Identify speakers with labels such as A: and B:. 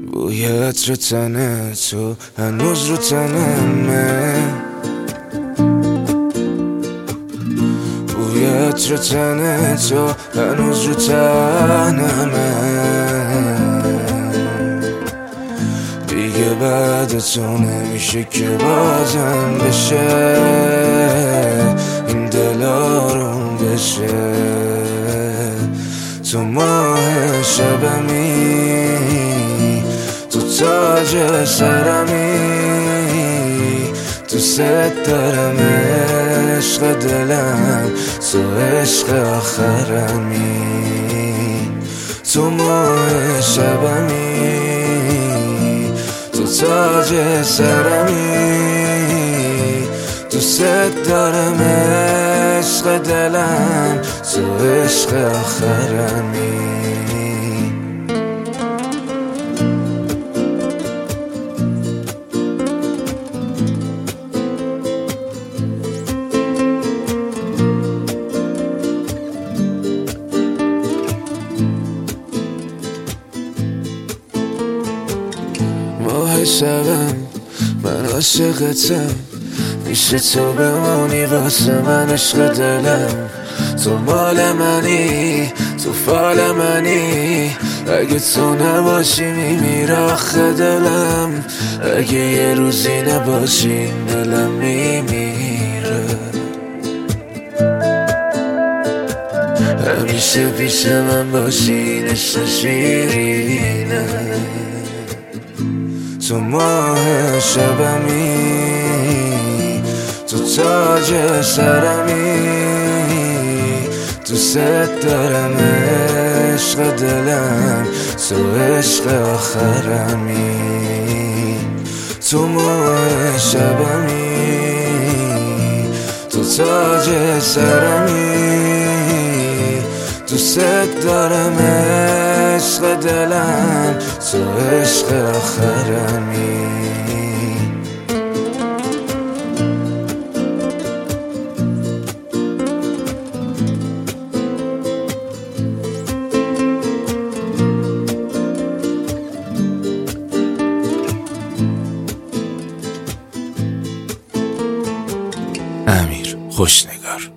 A: بوی عطر تن تو هنوز رو تنمه، بوی عطر تن تو هنوز رو تنمه. دیگه بعد تو نمیشه که بازم بشه این دل آروم بشه. تو ماه شبمی، تو تاج سرمی، دوست دارم عشق دلم، تو عشق آخرمی. تو ماه شبمی، تو تاج سرمی، دوست دارم عشق دلم، تو عشق آخرمی. ماه شبم من عاشقتم، میشه تو بمونی واسه من عشق دلم. تو مال منی، تو فال منی، اگه تو نباشی میمیره آخه دلم. اگه یه روزی نباشی دلم میمیره. همیشه پیش من باشی عشق شیرینه. تو ماه شبمی، تو تاج سرمی، دوست دارم عشق دلم، تو عشق آخرمی. تو ماه شبمی، تو تاج سرمی، دوست دارم عشق دلم، تو عشق آخرمی. امیر خوشنگار.